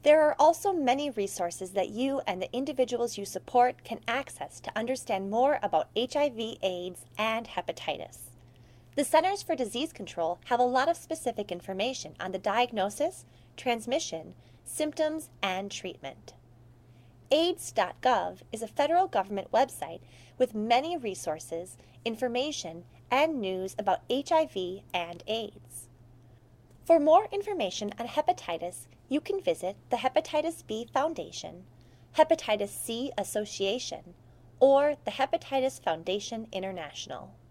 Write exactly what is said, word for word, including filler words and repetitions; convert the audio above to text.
There are also many resources that you and the individuals you support can access to understand more about H I V AIDS and hepatitis. The Centers for Disease Control have a lot of specific information on the diagnosis, transmission, symptoms, and treatment. AIDS dot gov is a federal government website with many resources, information, and news about H I V and AIDS. For more information on hepatitis, you can visit the Hepatitis B Foundation, Hepatitis C Association, or the Hepatitis Foundation International.